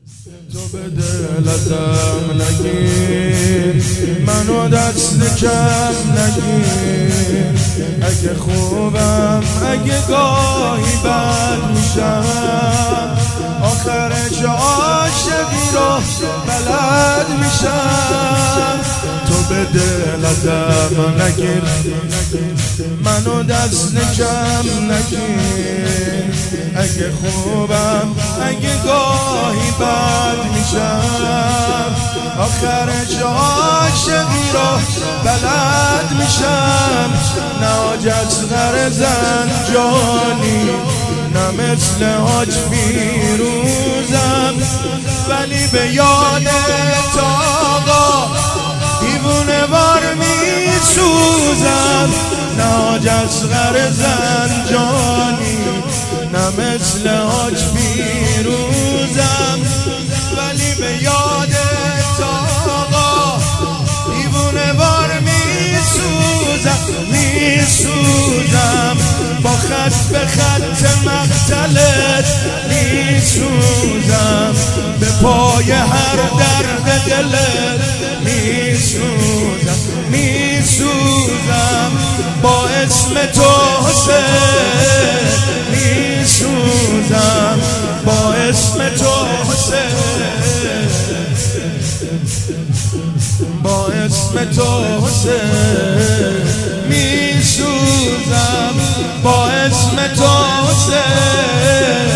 تو به دل ازم نگیر، منو دست کم نگیر. اگه خوبم اگه گاهی بد میشم، آخرش عاشقی رو بلد میشم. تو به دل ازم نگیر، منو دست کم نگیر. اگه خوبم اگه گاهی بد میشم، آخرش عاشقی رو بلد میشم. نه آجزغر زنجانی، نه مثل حاج فیروزم، ولی به یادت آقا دیوونه وار میسوزم. نه آجزغر زنجانی، نه مثل حاج فیروزم، ولی به یادت آقا دیوونه وار میسوزم. با خط به خط مقتلت میسوزم، به پای هر درد دلت میسوزم. با اسم تو حسین میسوزم، با اسم تو حسین، با اسم تو حسین میسوزم، با اسم تو حسین.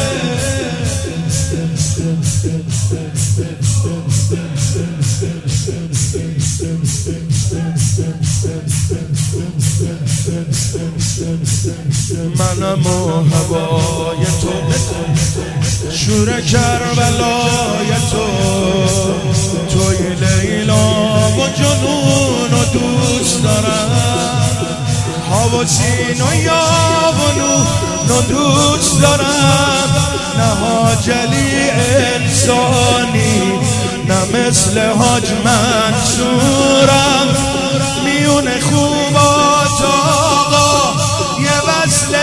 منم و هوای تو، شور کربلای تو، توی لیلا و جنون و دوست دارم. حواسین و یابونو دوست دارم. نه حاجلی انسانی، نه مثل حاج منصورم. میون خوبات آقا یه وصله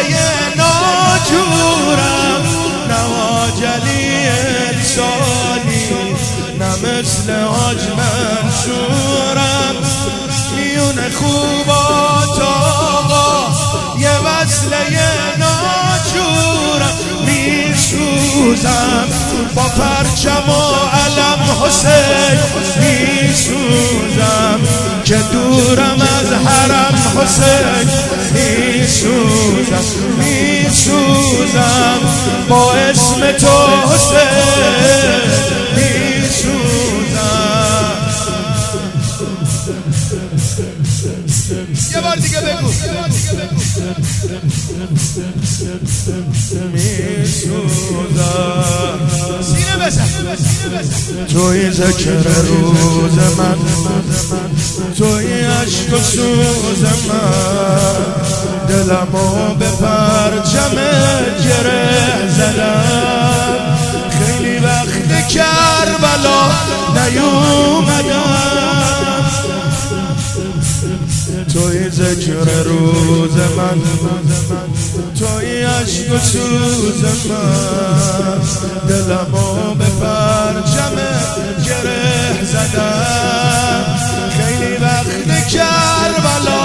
ناجورم. نه حاجلی انسانی، نه مثل حاج منصورم. میون خوبات آقا یه وصله ناجورم. میسوزم با پرچم و علم حسین میسوزم، که دورم از حرم حسین میسوزم. با اسم تو حسین میسوزم. یه بار دیگه بگو. میسوزم. سینه بزن. توی ذکر روز من، توی عشق و سوز من، دلمو به پرچم گره زدم. خیلی وقت کربلا نیومدم. توی ذکر روز من، توی عشق و سوز من، دلمو به پرچم گره زدم. خیلی وقت کربلا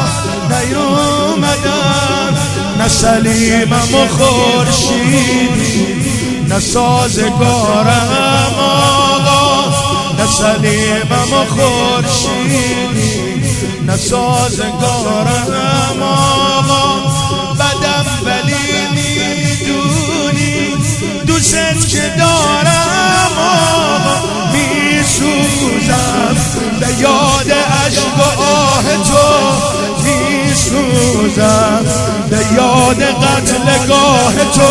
نیومدم. نه سلیمم و خورشیدی، نه سازگارم آقا. نه سلیمم و خورشیدی، نه سازگارم آقا. بدم ولی میدونی دوست که دارم آقا. میسوزم به یاد عشق و آه تو، میسوزم به یاد قتلگاه تو،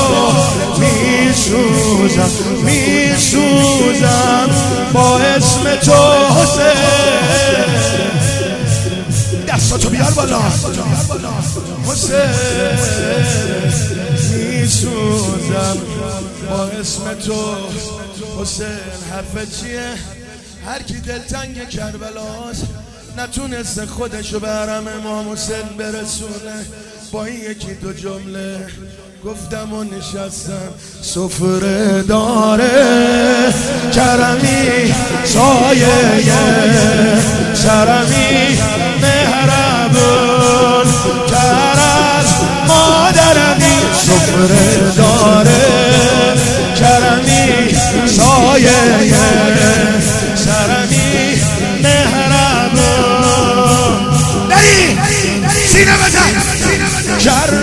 میسوزم با اسم تو حسین. دستاتو بیار بالا حسین. میسوزم با اسم تو حسین. حرف چیه؟ هر کی دلتنگ کربلاست نتونسته خودشو به حرم امام حسین برسونه، با این یکی دو جمله گفتم و نشستم. سفره داره کرمی سایه شرمی مهربون کرد مادرمی سفره داره کرمی سایه شرمی مهربون بری سینه بزن